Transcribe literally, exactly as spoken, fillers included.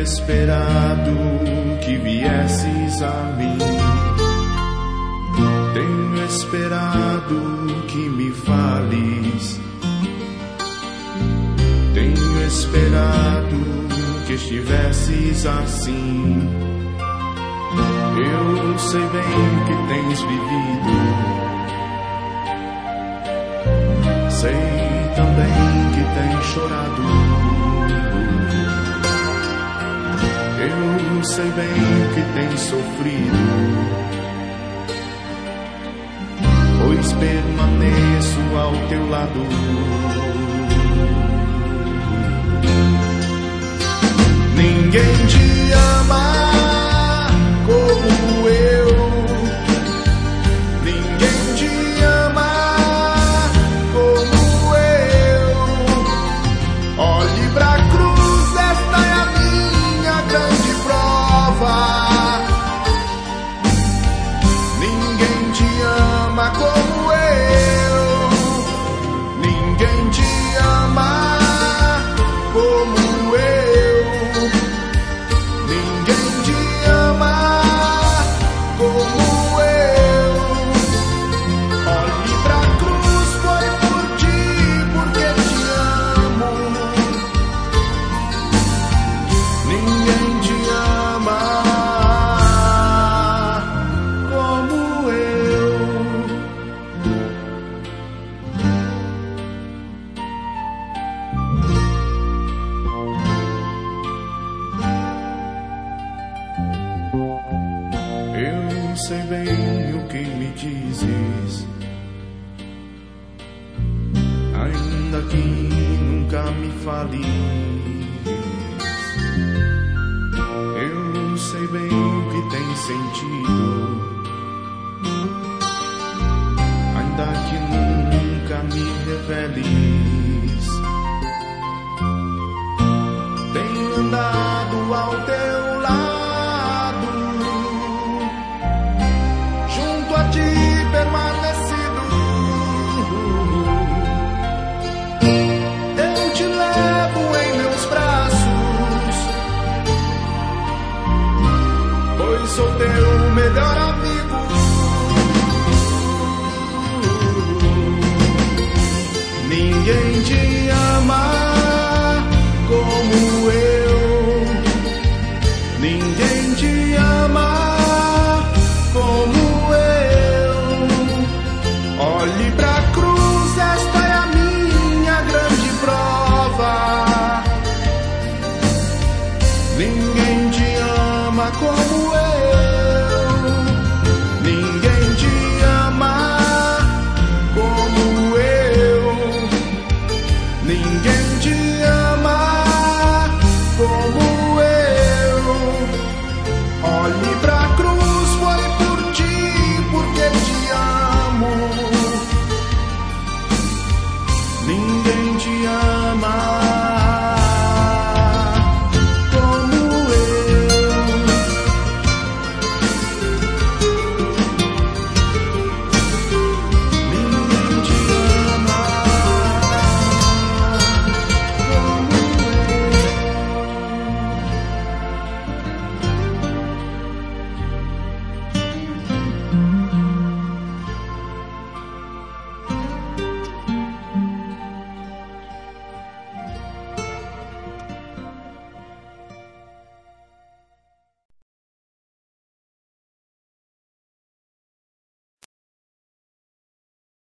esperado que viesses a mim. Tenho esperado que me fales. Tenho esperado que estivesses assim. Eu sei bem que tens vivido. Sei também que tens chorado. Eu sei bem que tens sofrido, pois permaneço ao teu lado. Ninguém te ama como eu. Ninguém te ama como eu. Olhe pra cruz, esta é a minha grande prova. Ninguém te ama como eu. Ninguém te ama como eu. Ninguém te ama como eu. Olhe pra cruz, foi por ti, porque te amo. Ninguém te ama como eu. Eu sei bem o que me dizes, ainda que nunca me fales. Eu sei bem o que tem sentido, ainda que nunca me reveles. Tenho andado ao teu lado, junto a ti permanecido. Eu te levo em meus braços, pois sou teu melhor amigo. Ninguém te ama como eu. Ninguém te ama como eu. Olhe pra cruz, esta é a minha grande prova. Ninguém te ama como